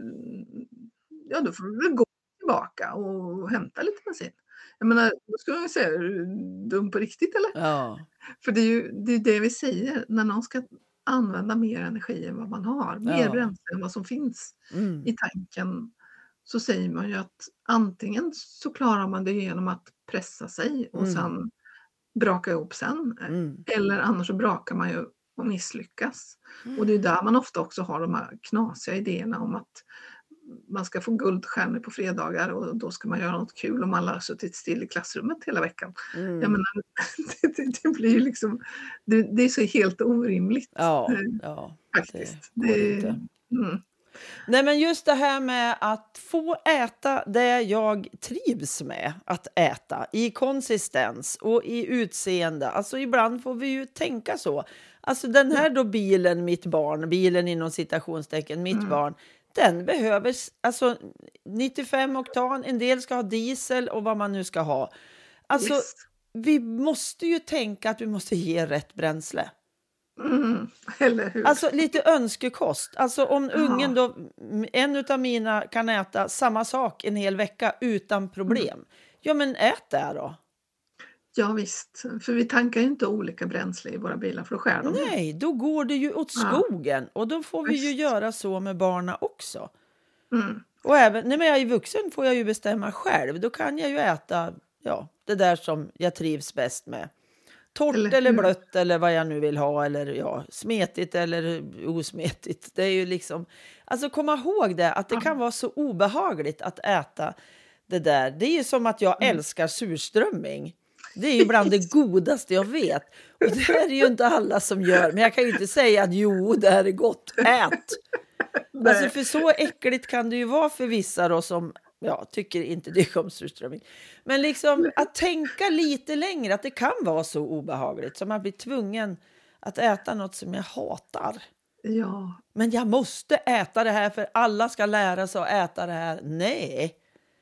ja, då får du väl gå tillbaka och hämta lite bensin. Jag menar, då skulle jag säga, är du dum på riktigt eller? Ja. För det är ju det, är det vi säger, när någon ska använda mer energi än vad man har, mer Ja. bränsle än vad som finns Mm. i tanken, så säger man ju att antingen så klarar man det genom att pressa sig och Mm. sen braka ihop sen, Mm. eller annars så brakar man ju och misslyckas. Och det är där man ofta också har de här knasiga idéerna om att man ska få guldstjärnor på fredagar och då ska man göra något kul om alla har suttit still i klassrummet hela veckan. Mm. Jag menar, det, det, det blir ju liksom, det, det är så helt orimligt. Ja. eh, Ja. Faktiskt. Det går Det, inte. mm, Nej, men just det här med att få äta det jag trivs med att äta i konsistens och i utseende. Alltså ibland får vi ju tänka så. Alltså den här då bilen, mitt barn, bilen inom citationstecken, mitt Mm. barn, den behöver s- alltså nittiofem oktan, en del ska ha diesel och vad man nu ska ha. Alltså yes. vi måste ju tänka att vi måste ge rätt bränsle. Mm, eller hur? Alltså lite önskekost. Alltså om Ja. ungen då, en utav mina kan äta samma sak en hel vecka utan problem. Mm. Ja, men ät det då. Ja visst, för vi tankar ju inte olika bränsle i våra bilar för att skära dem. Nej, då går det ju åt Ja. skogen. Och då får vi ju Visst. göra så med barna också. Mm. Och även när jag är vuxen får jag ju bestämma själv. Då kan jag ju äta ja, det där som jag trivs bäst med. Torrt Eller eller, hur? blött eller vad jag nu vill ha. Eller ja, smetigt eller osmetigt. Det är ju liksom... Alltså komma ihåg det, att det Ja. kan vara så obehagligt att äta det där. Det är ju som att jag Mm. älskar surströmming. Det är ju bland det godaste jag vet. Och det är ju inte alla som gör. Men jag kan ju inte säga att jo, det här är gott. Ät! Alltså Nej. för så äckligt kan det ju vara för vissa då som ja, tycker inte det om surströmming. Men liksom att tänka lite längre att det kan vara så obehagligt som att bli tvungen att äta något som jag hatar. Ja, Men jag måste äta det här för alla ska lära sig att äta det här. Nej,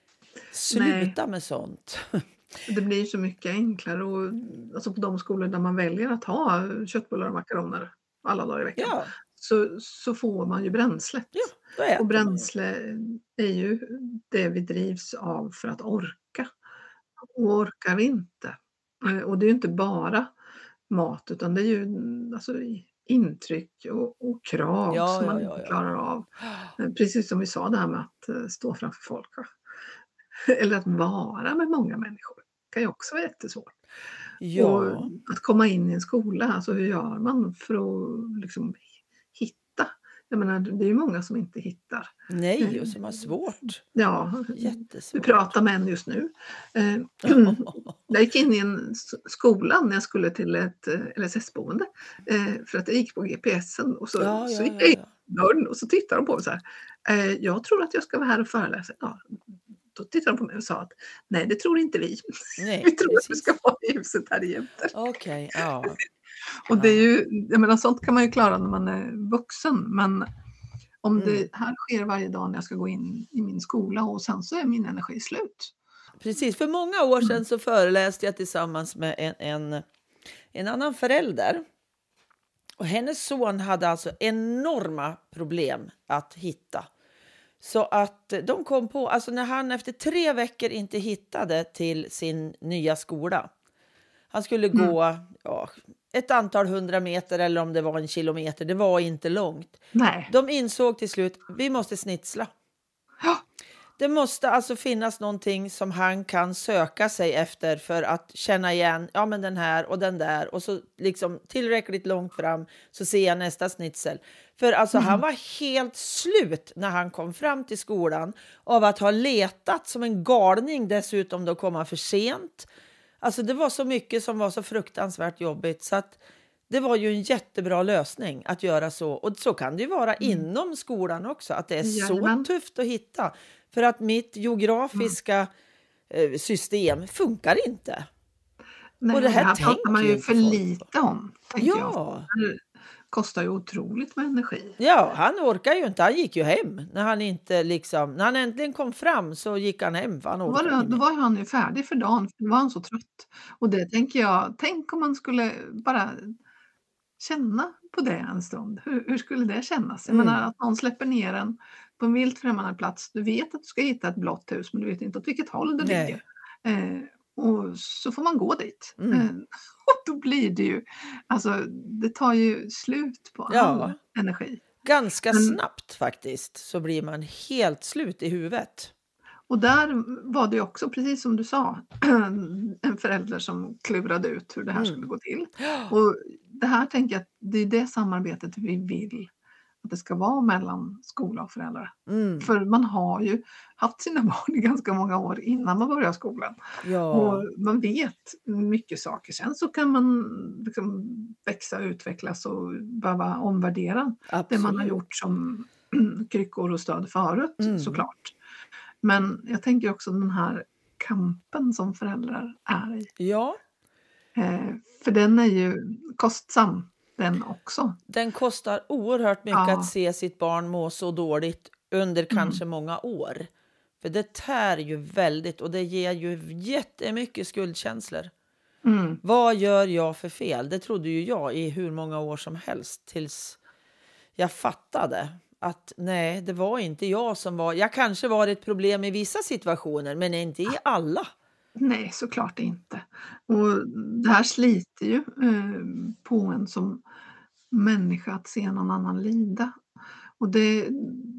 sluta Nej. med sånt. det blir ju så mycket enklare och alltså på de skolor där man väljer att ha köttbullar och makaroner alla dagar i veckan, Ja, så, så får man ju bränslet. ja då äter Och man ju. bränsle är ju det vi drivs av för att orka. Och orkar vi inte. Eh, Och det är ju inte bara mat, utan det är ju mm, alltså, i- intryck och, och krav Ja, som man ja, ja, inte ja. klarar av. Eh, Precis som vi sa det här med att eh, stå framför folk. va? Eller att vara med många människor. Det kan ju också vara jättesvårt. Ja, Och att komma in i en skola, alltså hur gör man för att liksom hitta? Jag menar, det är ju många som inte hittar. nej, och som har svårt. Ja, vi Jättesvårt. pratar med en just nu. Eh, Jag gick in i en s- skola när jag skulle till ett eh, L S S-boende. Eh, för att jag gick på G P S'en och så, Ja, så ja, gick ja, jag in ja. i dörren och så tittade de på mig så här. Eh, jag tror att jag ska vara här och föreläsa. Ja, Då tittade de på mig och sa att nej, det tror inte vi. Nej, Vi tror att du precis. ska vara i huset här jämte. Okej, ja. Och det är Ja. ju, jag menar, sånt kan man ju klara när man är vuxen, men om Mm. det här sker varje dag när jag ska gå in i min skola och sen så är min energi slut. Precis, för många år sedan Mm. så föreläste jag tillsammans med en, en, en annan förälder. Och hennes son hade alltså enorma problem att hitta. Så att de kom på, alltså när han efter tre veckor inte hittade till sin nya skola. Han skulle Mm. gå ja, ett antal hundra meter eller om det var en kilometer, det var inte långt. Nej. De insåg till slut, vi måste snitsla. Ja. Det måste alltså finnas någonting som han kan söka sig efter för att känna igen, ja men den här och den där och så liksom tillräckligt långt fram så ser jag nästa snitsel. För alltså Mm. han var helt slut när han kom fram till skolan av att ha letat som en galning, dessutom då kom han för sent. Alltså det var så mycket som var så fruktansvärt jobbigt så att det var ju en jättebra lösning att göra så. Och så kan det ju vara Mm. inom skolan också, att det är Jajamän. så tufft att hitta. För att mitt geografiska eh, system funkar inte. Nej, Och det det här här pratar tänker man ju ju inte för folk på. lite om, tänker jag. Ja, Det kostar ju otroligt med energi. ja, han orkar ju inte. Han gick ju hem när han inte liksom, när han äntligen kom fram så gick han hem för han Då var, orkade det, inte då mer. var ju han ju färdig för dagen, för då var han så trött. Och det tänker jag, tänk om man skulle bara känna på det en stund. Hur, hur skulle det kännas? Jag Mm. menar att någon släpper ner en på en vilt främmande plats. Du vet att du ska hitta ett blått hus, men du vet inte åt vilket håll det ligger. Nej. Eh, och så får man gå dit. Mm. Eh, och då blir det ju, alltså det tar ju slut på Ja. all energi. Ganska Men- snabbt faktiskt så blir man helt slut i huvudet. Och där var det ju också, precis som du sa, en förälder som klurade ut hur det här Mm. skulle gå till. Ja. Och det här tänker jag att det är det samarbetet vi vill att det ska vara mellan skola och föräldrar. Mm. För man har ju haft sina barn i ganska många år innan man börjar skolan. Ja. Och man vet mycket saker. Sen så kan man liksom växa, utvecklas och behöva omvärdera det man har Absolut. gjort som kryckor och stöd förut, Mm. såklart. Men jag tänker också den här kampen som föräldrar är i. Ja, Eh, för den är ju kostsam den också. den kostar oerhört mycket Ja. att se sitt barn må så dåligt under Mm. kanske många år. För det tär ju väldigt och det ger ju jättemycket skuldkänslor. Mm. Vad gör jag för fel? Det trodde ju jag i hur många år som helst tills jag fattade att nej, det var inte jag som var... Jag kanske var ett problem i vissa situationer, men inte i alla. Nej, såklart inte. Och det här sliter ju eh, på en som människa att se någon annan lida. Och det,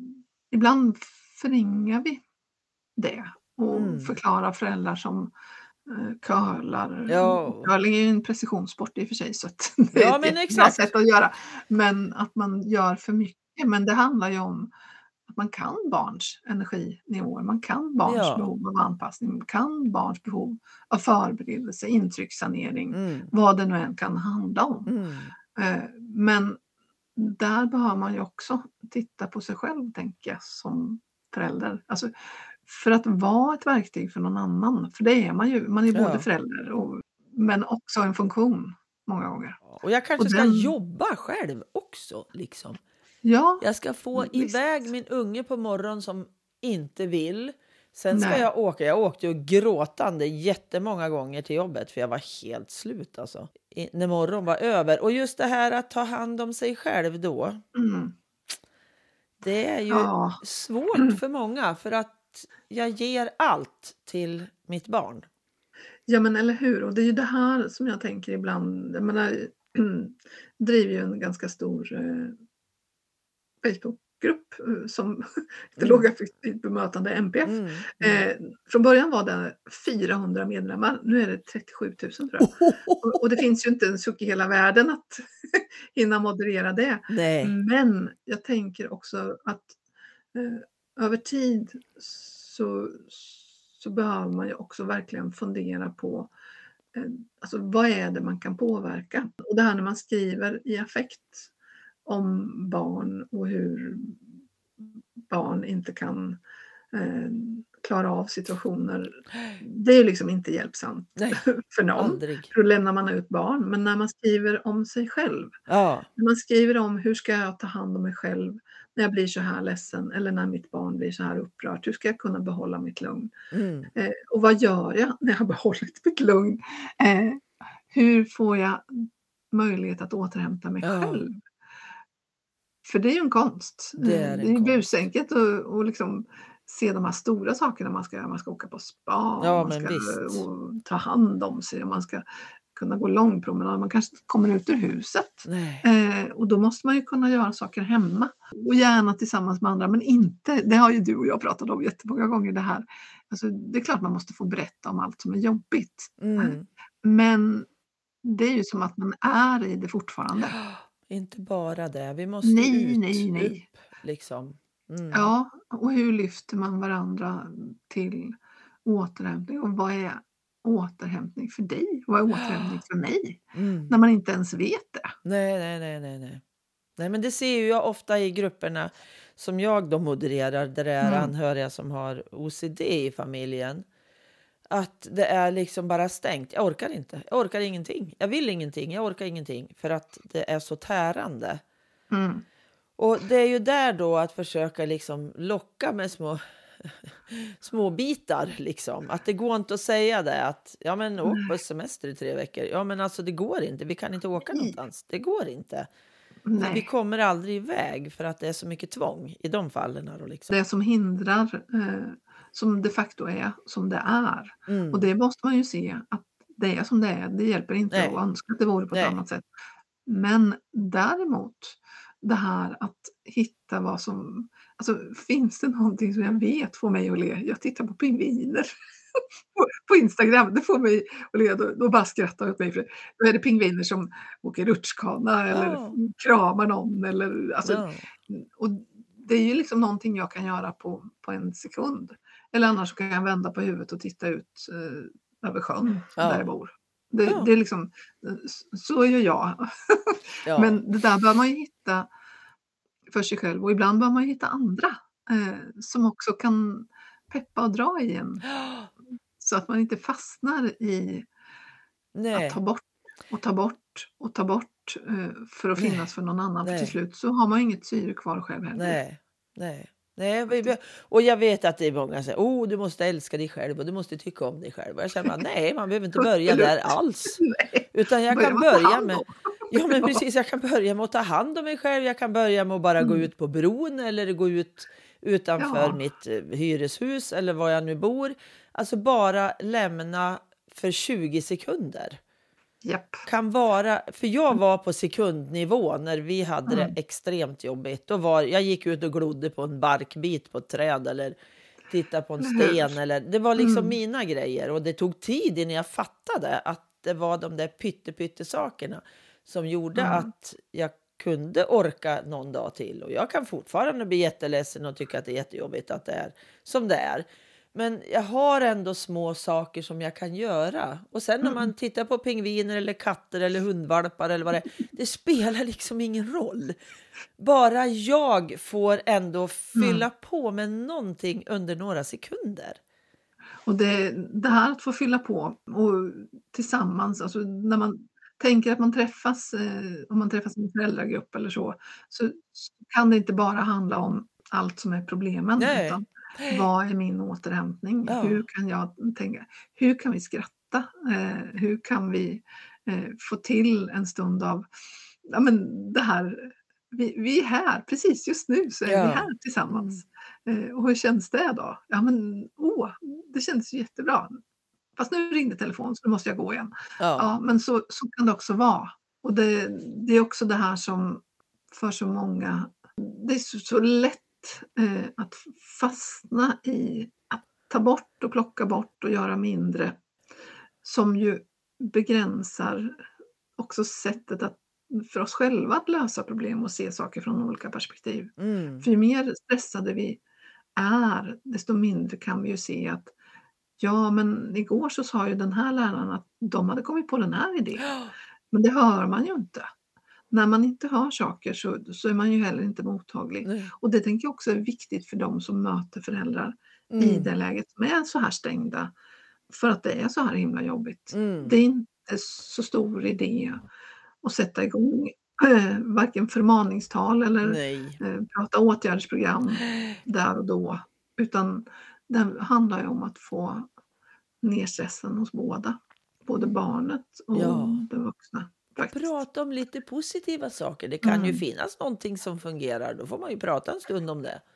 ibland förringar vi det och Mm. förklarar föräldrar som eh, curlar. Ja. Curling är ju en precisionssport i och för sig, så att det Ja, är ett men jättebra exakt. sätt att göra. Men att man gör för mycket. Men det handlar ju om att man kan barns energinivåer, man kan barns Ja. behov av anpassning, man kan barns behov av förberedelse, intryckssanering, Mm. vad det nu än kan handla om. Mm. Eh, Men där behöver man ju också titta på sig själv, tänker jag, som förälder. Alltså, för att vara ett verktyg för någon annan, för det är man ju, man är både Ja. förälder och, men också en funktion många gånger. Och jag kanske Och ska den- jobba själv också. Liksom. Ja, Jag ska få Mm, visst. iväg min unge på morgonen som inte vill. Sen ska Nej. jag åka. Jag åkte ju gråtande jättemånga gånger till jobbet för jag var helt slut alltså. I, när morgonen var över. Och just det här att ta hand om sig själv då. mm. Det är ju Ja. svårt för många för att jag ger allt till mitt barn. Ja, men eller hur? Och det är ju det här som jag tänker ibland. Jag menar, driver ju en ganska stor eh, Facebookgrupp eh, som det Mm. lågaffektivt bemötande M P F. Mm. Mm. Eh, från början var det fyrahundra medlemmar, nu är det trettiosju tusen tror jag. Och, och det finns ju inte en suck i hela världen att hinna moderera det. Nej. Men jag tänker också att eh, över tid så, så behöver man ju också verkligen fundera på eh, alltså, vad är det man kan påverka. Och det här när man skriver i affekt om barn och hur barn inte kan eh, klara av situationer. Det är liksom inte hjälpsamt Nej, för någon. aldrig. För då lämnar man ut barn. Men när man skriver om sig själv, Ja, när man skriver om hur ska jag ta hand om mig själv när jag blir så här ledsen eller när mitt barn blir så här upprört. Hur ska jag kunna behålla mitt lugn? mm, Eh, och vad gör jag när jag har behållit mitt lugn? Eh, hur får jag möjlighet att återhämta mig ja, själv? För det är ju en konst. det Eh, är det är en ju konst. busenkelt att och liksom se de här stora sakerna man ska man ska åka på spa, Ja, man men ska visst. och ta hand om sig och man ska kunna gå långpromenad. Man kanske inte kommer ut ur huset. Nej, Eh, och då måste man ju kunna göra saker hemma och gärna tillsammans med andra, men inte, det har ju du och jag pratat om jättemånga gånger det här. Alltså, det är klart man måste få berätta om allt som är jobbigt. mm. Men det är ju som att man är i det fortfarande. Inte bara det, vi måste Nej, ut, nej, nej. upp liksom. Mm. Ja, och hur lyfter man varandra till återhämtning och vad är återhämtning för dig? Vad är återhämtning för mig? Mm. När man inte ens vet det. Nej, nej, nej, nej, nej. Nej, men det ser ju jag ofta i grupperna som jag då modererar, där det är Mm. anhöriga som har O C D i familjen. Att det är liksom bara stängt. Jag orkar inte. Jag orkar ingenting. Jag vill ingenting. Jag orkar ingenting. För att det är så tärande. Mm. Och det är ju där då att försöka liksom locka med små, små bitar. Liksom. Att det går inte att säga det. Att ja, men åk på semester i tre veckor. Ja, men alltså det går inte. Vi kan inte åka Nej. någonstans. Det går inte. Vi Nej. kommer aldrig iväg för att det är så mycket tvång i de fallen. Då, liksom. Det som hindrar, eh, som de facto är som det är. Mm. Och det måste man ju se att det är som det är. Det hjälper inte Nej. att önska att det vore på ett Nej. annat sätt. Men däremot det här att hitta vad som, alltså finns det någonting som jag vet får mig att le? Jag tittar på pingviner på, på Instagram, det får mig att le, då, då bara skrattar jag åt mig för då är det pingviner som åker rutschkana eller Ja. kramar någon eller alltså, Ja. och det är ju liksom någonting jag kan göra på, på en sekund. Eller annars kan jag vända på huvudet och titta ut eh, över sjön Ja. där jag bor. Det, Ja. det är liksom, så är ju jag. Ja. Men det där bör man ju hitta för sig själv och ibland bör man ju hitta andra eh, som också kan peppa och dra i en. Så att man inte fastnar i Nej. att ta bort och ta bort och ta bort eh, för att Nej. finnas för någon annan. För Nej. till slut så har man inget syre kvar själv heller. Nej. Nej. Nej, vi- vi- och jag vet att det är många som säger oh, du måste älska dig själv och du måste tycka om dig själv. Och jag känner bara, nej, man behöver inte börja där alls. Nej. Utan jag Börja kan med att ta börja hand med om. ja, men Ja. precis, jag kan börja med att ta hand om mig själv. Jag kan börja med att bara gå Mm. ut på bron eller gå ut utanför Ja. mitt eh, hyreshus eller var jag nu bor. Alltså bara lämna för tjugo sekunder. Japp. Kan vara, för jag var på sekundnivå när vi hade Mm. det extremt jobbigt. Då var, jag gick ut och glodde på en barkbit på ett träd eller tittade på en Eller hur? sten. Eller, det var liksom Mm. mina grejer och det tog tid innan jag fattade att det var de där pytte, pytte sakerna som gjorde Mm. att jag kunde orka någon dag till. Och jag kan fortfarande bli jätteledsen och tycka att det är jättejobbigt att det är som det är. Men jag har ändå små saker som jag kan göra. Och sen när man Mm. tittar på pingviner eller katter eller hundvalpar eller vad det är. Det spelar liksom ingen roll. Bara jag får ändå fylla Mm. på med någonting under några sekunder. Och det, det här att få fylla på och tillsammans, alltså när man tänker att man träffas, eh, om man träffas i en föräldragrupp eller så, så, så kan det inte bara handla om allt som är problemen, Nej. utan vad är min återhämtning? Ja. Hur kan jag tänka? Hur kan vi skratta? Eh, hur kan vi eh, få till en stund av, ja men det här, vi, vi är här, precis just nu så är Ja. vi här tillsammans. Eh, och hur känns det då? Ja men, åh, det känns jättebra. Fast nu ringde telefonen så nu måste jag gå igen. Ja. Ja, men så, så kan det också vara. Och det, det är också det här som för så många, det är så, så lätt eh, att fastna i att ta bort och plocka bort och göra mindre. Som ju begränsar också sättet att, för oss själva att lösa problem och se saker från olika perspektiv. Mm. För ju mer stressade vi är, desto mindre kan vi ju se att ja, men igår så sa ju den här läraren att de hade kommit på den här idén. Men det hör man ju inte. När man inte hör saker så, så är man ju heller inte mottaglig. Nej. Och det tänker jag också är viktigt för de som möter föräldrar i Mm. det läget som är så här stängda för att det är så här himla jobbigt. Mm. Det är inte så stor idé att sätta igång eh, varken förmaningstal eller Nej. eh, prata åtgärdsprogram där och då, utan det handlar ju om att få ner stressen hos båda. Både barnet och Ja. den vuxna Och faktiskt. prata om lite positiva saker. Det kan ju Mm. finnas någonting som fungerar. Då får man ju prata en stund om det.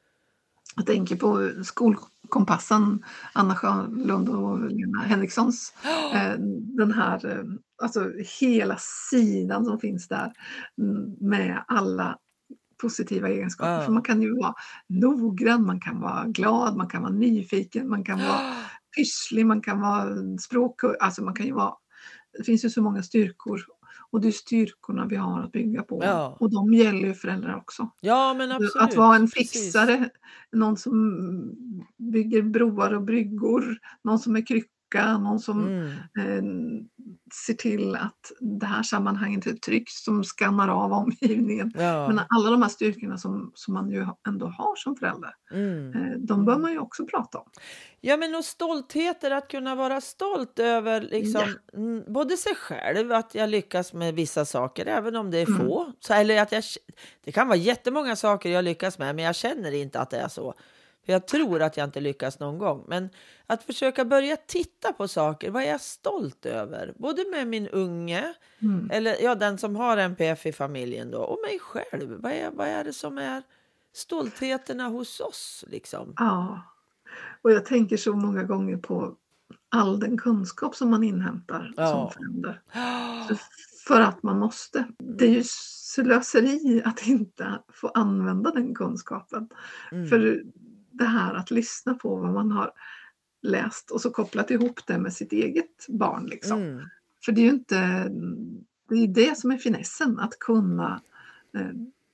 Jag tänker på skolkompassen, Anna Sjölund och Lena Henrikssons. Eh, den här, eh, alltså hela sidan som finns där mm, med alla positiva egenskaper. För Ja. man kan ju vara noggrann, man kan vara glad, man kan vara nyfiken, man kan vara pysslig, man kan vara språk, alltså man kan ju vara, det finns ju så många styrkor och det är styrkorna vi har att bygga på. Ja. Och de gäller ju föräldrar också. Ja, men absolut. Att vara en Precis. fixare, någon som bygger broar och bryggor, någon som är krycka, någon som Mm. eh, ser till att det här sammanhanget är tryggt, som skannar av omgivningen. Ja. Men alla de här styrkorna som, som man ju ändå har som förälder, Mm. eh, de bör man ju också prata om. Ja, men och stoltheter, att kunna vara stolt över liksom, Ja. mm, både sig själv, att jag lyckas med vissa saker, även om det är Mm. få. Så, eller att jag, det kan vara jättemånga saker jag lyckas med, men jag känner inte att det är så. För jag tror att jag inte lyckas någon gång. Men att försöka börja titta på saker, vad är jag stolt över? Både med min unge, Mm. eller ja, den som har N P F i familjen då, och mig själv. Vad är, vad är det som är stoltheterna hos oss liksom? Ja, och jag tänker så många gånger på all den kunskap som man inhämtar Ja. som förälder. Så för att man måste. Det är ju slöseri att inte få använda den kunskapen. Mm. För det här att lyssna på vad man har läst och så kopplat ihop det med sitt eget barn. Liksom. Mm. För det är ju inte, det är det som är finessen, att kunna eh,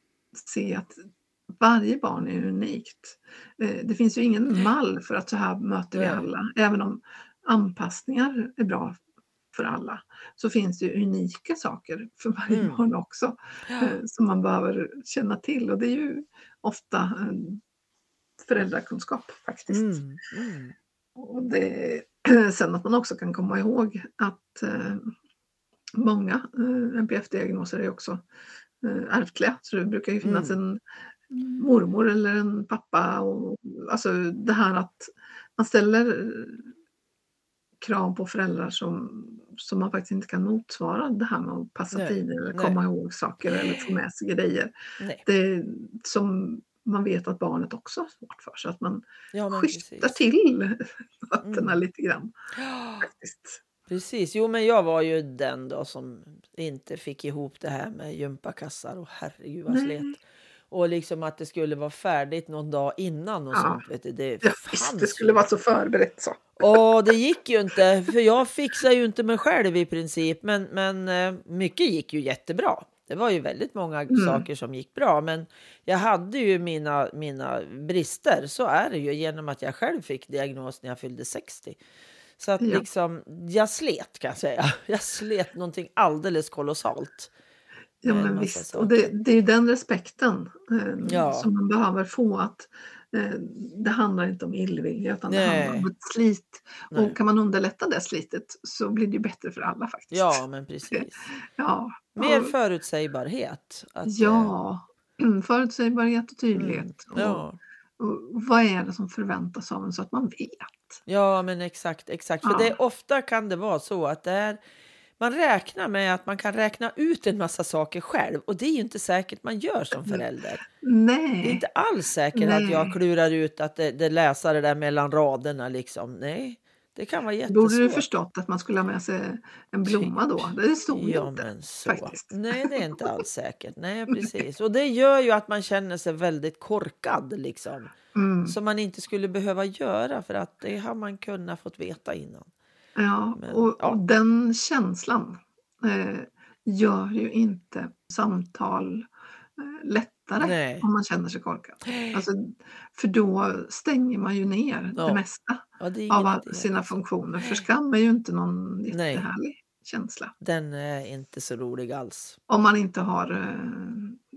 se att varje barn är unikt. Eh, det finns ju ingen mall för att så här möter vi Nej. alla. Även om anpassningar är bra för alla, så finns det ju unika saker för varje Mm. barn också. Ja. Eh, som man behöver känna till. Och det är ju ofta eh, föräldrakunskap faktiskt. Mm. Mm. Och det, sen att man också kan komma ihåg att eh, många eh, N P F-diagnoser är också eh, ärftliga. Så det brukar ju finnas Mm. en mormor eller en pappa. Och, alltså det här att man ställer krav på föräldrar som, som man faktiskt inte kan motsvara. Det här med att passa Nej, tider eller nej. komma ihåg saker eller få med sig grejer. Nej. Det är som man vet att barnet också har svårt för. Så att man Ja, men skiftar precis. till fötterna Mm. lite grann Ja, faktiskt. precis. Jo, men jag var ju den då som inte fick ihop det här med gympakassar. Och herregud vad slet. Nej. Och liksom att det skulle vara färdigt någon dag innan och Ja. sånt. Vet du, det Ja, visst, fanns det skulle ju. vara så förberett så. Och det gick ju inte, för jag fixar ju inte mig själv i princip. Men, men eh, mycket gick ju jättebra. Det var ju väldigt många Mm. saker som gick bra. Men jag hade ju mina, mina brister. Så är det ju genom att jag själv fick diagnos när jag fyllde sextio. Så att Ja. liksom, jag slet kan jag säga. Jag slet någonting alldeles kolossalt. Ja, med en men massa visst. Och saker. det, det är ju den respekten eh, Ja. som man behöver få. Att eh, det handlar inte om illvilja utan det handlar Nej. om ett slit. Nej. Och kan man underlätta det slitet så blir det ju bättre för alla faktiskt. Ja, men precis. Ja. Mer Och, förutsägbarhet. Att, eh, ja. Mm, förutsägbarhet och mm, tydlighet. Och, ja. och vad är det som förväntas av en så att man vet. ja, men exakt, exakt. För Ja. det, ofta kan det vara så att det är, man räknar med att man kan räkna ut en massa saker själv. Och det är ju inte säkert man gör som förälder. Det är Nej. inte alls säkert att jag Nej. klurar ut att det, det läser det där mellan raderna liksom. Nej, det kan vara Borde du jättesvårt. förstått att man skulle ha med sig en blomma då? Det stod ju Ja, inte men så. faktiskt. Nej, det är inte alls säkert. Nej, precis. Och det gör ju att man känner sig väldigt korkad liksom. Mm. Som man inte skulle behöva göra, för att det har man kunnat fått veta innan. Ja, Men, och, ja. och den känslan eh, gör ju inte samtal eh, lättare Nej. om man känner sig korkad. Alltså, för då stänger man ju ner Ja. det mesta Ja, det är av ingen all- idé, sina liksom. funktioner. För skam är ju inte någon Nej. jättehärlig känsla. Den är inte så rolig alls. Om man inte har eh,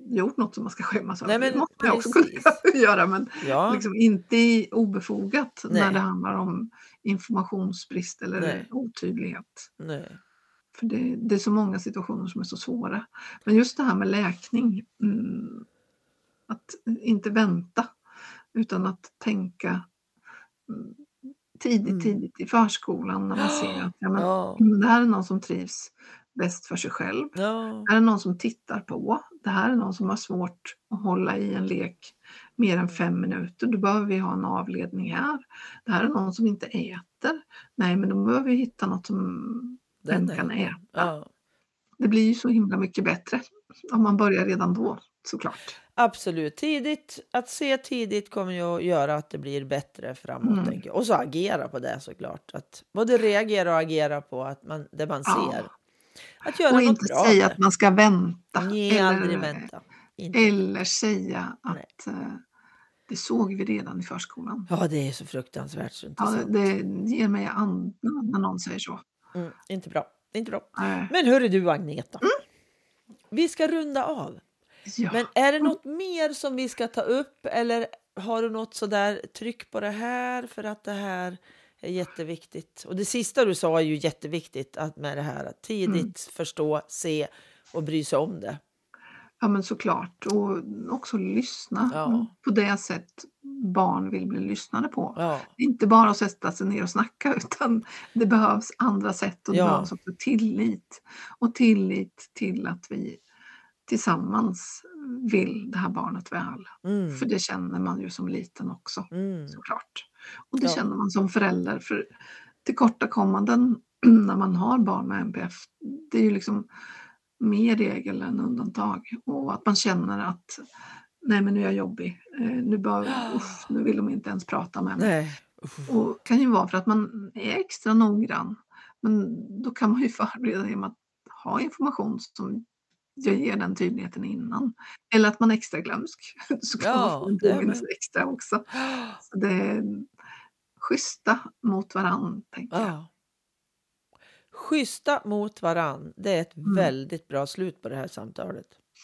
gjort något som man ska skämmas över. Nej, men Det måste man också precis. kunna göra, men Ja, liksom inte i obefogat när Nej. det handlar om informationsbrist eller Nej. otydlighet. nej. För det, det är så många situationer som är så svåra. Men just det här med läkning, mm, att inte vänta utan att tänka mm, tidigt, Mm. tidigt i förskolan när man ser att ja, men, Ja, mm, det här är någon som trivs bäst för sig själv. ja, Det här är någon som tittar på. Det här är någon som har svårt att hålla i en lek mer än fem minuter. Då behöver vi ha en avledning här. Det här är någon som inte äter. Nej, men då behöver vi hitta något som den den kan är. äta. Ja. Det blir ju så himla mycket bättre om man börjar redan då, såklart. Absolut. Tidigt, att se tidigt kommer ju att göra att det blir bättre framåt. Mm. Tänker jag. Och så agera på det såklart. Att både reagera och agera på att man, det man Ja. ser. Att göra Och något inte bra. säga av att man ska vänta. det. Nej, aldrig Eller, vänta. Inte. eller säga Nej. att eh, det såg vi redan i förskolan. Ja, det är så fruktansvärt. Så inte Ja, sant. det ger mig andan när någon säger så. Mm, inte bra. Inte bra. Nej. Men hörru du Agneta. Vi ska runda av. Ja. Men är det något mer som vi ska ta upp? Eller har du något sådär tryck på det här? För att det här är jätteviktigt. Och det sista du sa är ju jätteviktigt. Att med det här att tidigt Mm. förstå, se och bry sig om det. Ja, men såklart. Och också lyssna Ja. på det sätt barn vill bli lyssnade på. Ja, Inte bara att sätta sig ner och snacka, utan det behövs andra sätt och det Ja. behövs också tillit. Och tillit till att vi tillsammans vill det här barnet väl. mm, För det känner man ju som liten också, mm, såklart. Och det Ja. känner man som förälder. För tillkortakommanden när man har barn med N P F, det är ju liksom mer regel än undantag. Och att man känner att nej, men nu är jag jobbig. Eh, nu, bara, uff, nu vill de inte ens prata med mig. nej. Uff. Och kan ju vara för att man är extra noggrann. Men då kan man ju förbereda genom att ha information som jag ger den tydligheten innan. Eller att man är extra glömsk. Så kan Ja, man få en det är påminnelse med. extra också. Så det är schyssta mot varann, tänker jag. Ja. Schyssta mot varann. Det är ett Mm. väldigt bra slut på det här samtalet.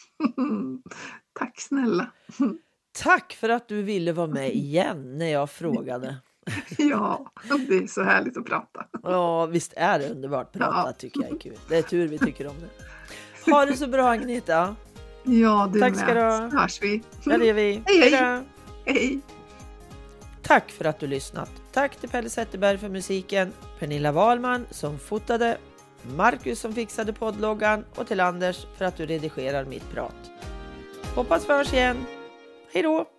Tack snälla. Tack för att du ville vara med igen när jag frågade. Ja, det är så härligt att prata. Ja, visst är det underbart att prata, Ja. tycker jag är kul. Det är tur vi tycker om det. Ha det så bra Agneta. Ja, du Tack med. ska du ha. Så hörs vi. Ja, det är vi. Hej, hej. Hejdå. Hej. Tack för att du lyssnat. Tack till Pelle Zetterberg för musiken, Pernilla Wahlman som fotade, Marcus som fixade poddloggan och till Anders för att du redigerar mitt prat. Hoppas vi hörs igen. Hej då!